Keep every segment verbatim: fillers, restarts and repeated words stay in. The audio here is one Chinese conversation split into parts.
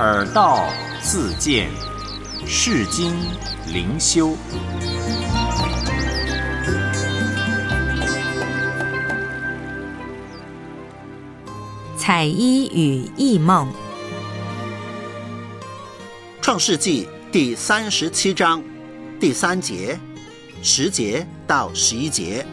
耳道自见，世经灵修。 彩衣与异梦。 创世纪第三十七章第三节、十节到十一节。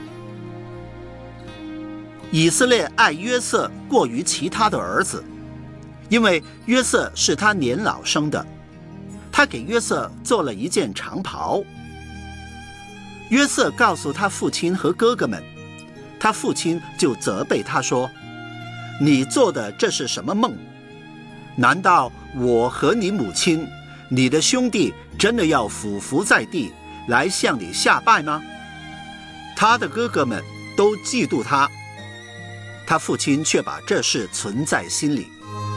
以色列爱约瑟过于其他的儿子，因为约瑟是他年老生的，他给约瑟做了一件长袍。约瑟告诉他父亲和哥哥们，他父亲就责备他说：你做的这是什么梦？难道我和你母亲、你的兄弟真的要俯伏在地来向你下拜吗？他的哥哥们都嫉妒他，他父亲却把这事存在心里。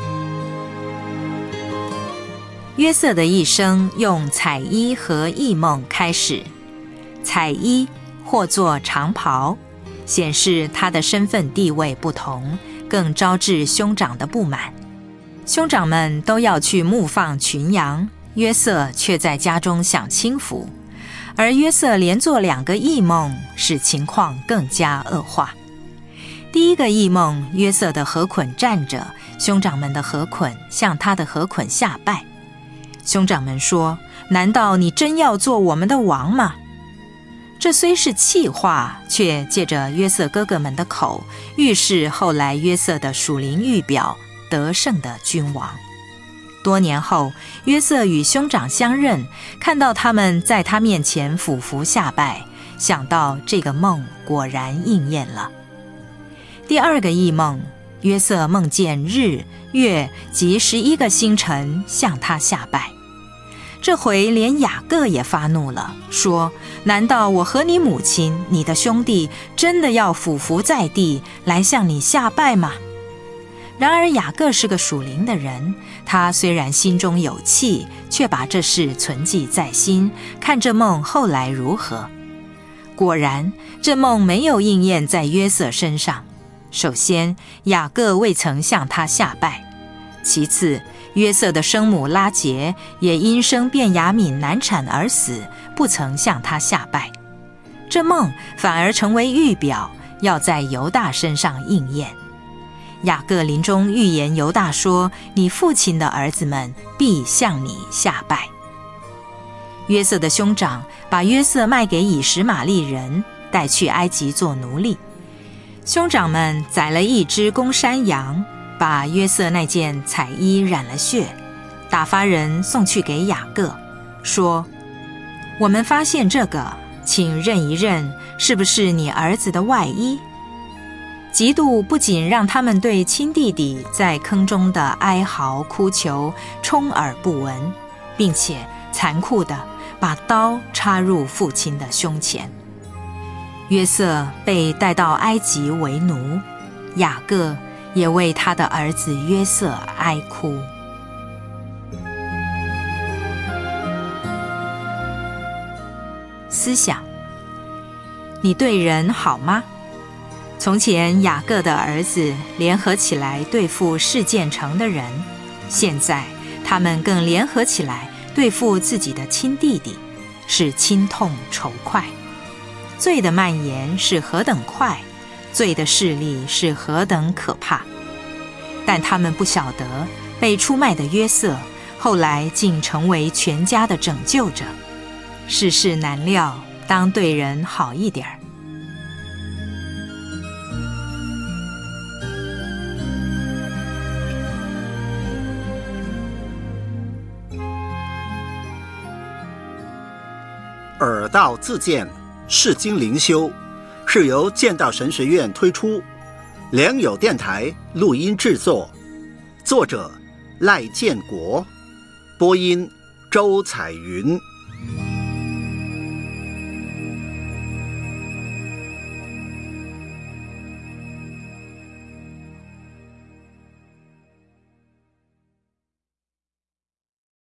约瑟的一生用彩衣和异梦开始。彩衣或作长袍，显示他的身份地位不同，更招致兄长的不满。兄长们都要去牧放群羊，约瑟却在家中享清福。而约瑟连做两个异梦，使情况更加恶化。第一个异梦，约瑟的河捆站着，兄长们的河捆向他的河捆下拜。兄长们说：难道你真要做我们的王吗？这虽是气话，却借着约瑟哥哥们的口，预示后来约瑟的属灵预表，得胜的君王。多年后，约瑟与兄长相认，看到他们在他面前俯伏下拜，想到这个梦果然应验了。第二个异梦，约瑟梦见日、月及十一个星辰向他下拜。这回连雅各也发怒了，说：难道我和你母亲、你的兄弟真的要俯伏在地来向你下拜吗？然而雅各是个属灵的人，他虽然心中有气，却把这事存记在心，看这梦后来如何。果然这梦没有应验在约瑟身上。首先，雅各未曾向他下拜；其次，约瑟的生母拉结也因生便雅悯难产而死，不曾向他下拜。这梦反而成为预表，要在犹大身上应验。雅各临终预言犹大说：你父亲的儿子们必向你下拜。约瑟的兄长把约瑟卖给以实玛利人，带去埃及做奴隶。兄长们宰了一只公山羊，把约瑟那件彩衣染了血，打发人送去给雅各，说：我们发现这个，请认一认，是不是你儿子的外衣？嫉妒不仅让他们对亲弟弟在坑中的哀嚎哭求充耳不闻，并且残酷地把刀插入父亲的胸前。约瑟被带到埃及为奴，雅各也为他的儿子约瑟哀哭。思想：你对人好吗？从前雅各的儿子联合起来对付示剑城的人，现在他们更联合起来对付自己的亲弟弟，是亲痛仇快。罪的蔓延是何等快，罪的势力是何等可怕。但他们不晓得，被出卖的约瑟后来竟成为全家的拯救者。世事难料，当对人好一点儿。 耳道自见，世经灵修，是由剑道神学院推出，良友电台录音制作，作者赖建国，播音周彩云。